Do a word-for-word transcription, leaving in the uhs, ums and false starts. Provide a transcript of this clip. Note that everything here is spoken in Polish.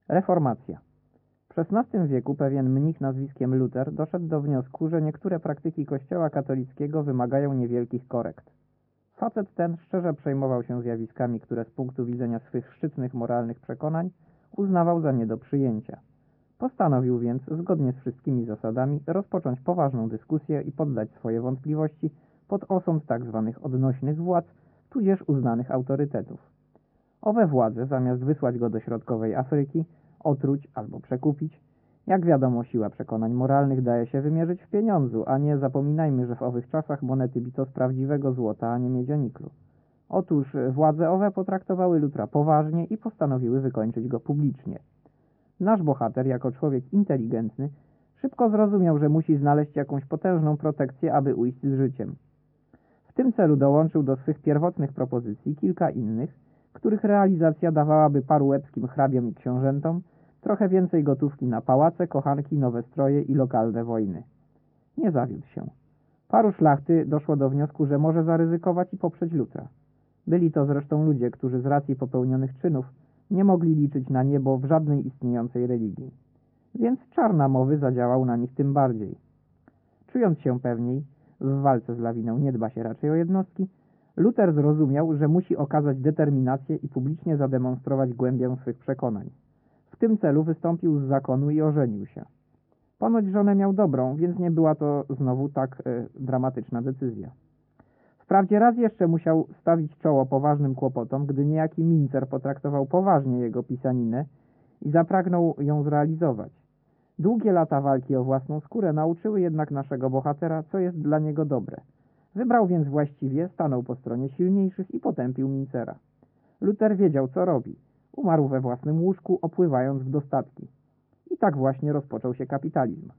Reformacja. W szesnastym wieku pewien mnich nazwiskiem Luter doszedł do wniosku, że niektóre praktyki Kościoła katolickiego wymagają niewielkich korekt. Facet ten szczerze przejmował się zjawiskami, które z punktu widzenia swych szczytnych moralnych przekonań uznawał za nie do przyjęcia. Postanowił więc, zgodnie z wszystkimi zasadami, rozpocząć poważną dyskusję i poddać swoje wątpliwości pod osąd tzw. odnośnych władz, tudzież uznanych autorytetów. Owe władze, zamiast wysłać go do środkowej Afryki, otruć albo przekupić, jak wiadomo, siła przekonań moralnych daje się wymierzyć w pieniądzu, a nie zapominajmy, że w owych czasach monety bito z prawdziwego złota, a nie miedzianiklu. Otóż władze owe potraktowały Lutra poważnie i postanowiły wykończyć go publicznie. Nasz bohater, jako człowiek inteligentny, szybko zrozumiał, że musi znaleźć jakąś potężną protekcję, aby ujść z życiem. W tym celu dołączył do swych pierwotnych propozycji kilka innych, których realizacja dawałaby paru łebskim hrabiom i książętom trochę więcej gotówki na pałace, kochanki, nowe stroje i lokalne wojny. Nie zawiódł się. Paru szlachty doszło do wniosku, że może zaryzykować i poprzeć Lutra. Byli to zresztą ludzie, którzy z racji popełnionych czynów nie mogli liczyć na niebo w żadnej istniejącej religii. Więc czar namowy zadziałał na nich tym bardziej. Czując się pewniej, w walce z lawiną nie dba się raczej o jednostki, Luter zrozumiał, że musi okazać determinację i publicznie zademonstrować głębię swych przekonań. W tym celu wystąpił z zakonu i ożenił się. Ponoć żonę miał dobrą, więc nie była to znowu tak e, dramatyczna decyzja. Wprawdzie raz jeszcze musiał stawić czoło poważnym kłopotom, gdy niejaki Mincer potraktował poważnie jego pisaninę i zapragnął ją zrealizować. Długie lata walki o własną skórę nauczyły jednak naszego bohatera, co jest dla niego dobre. Wybrał więc właściwie, stanął po stronie silniejszych i potępił Mincera. Luter wiedział, co robi. Umarł we własnym łóżku, opływając w dostatki. I tak właśnie rozpoczął się kapitalizm.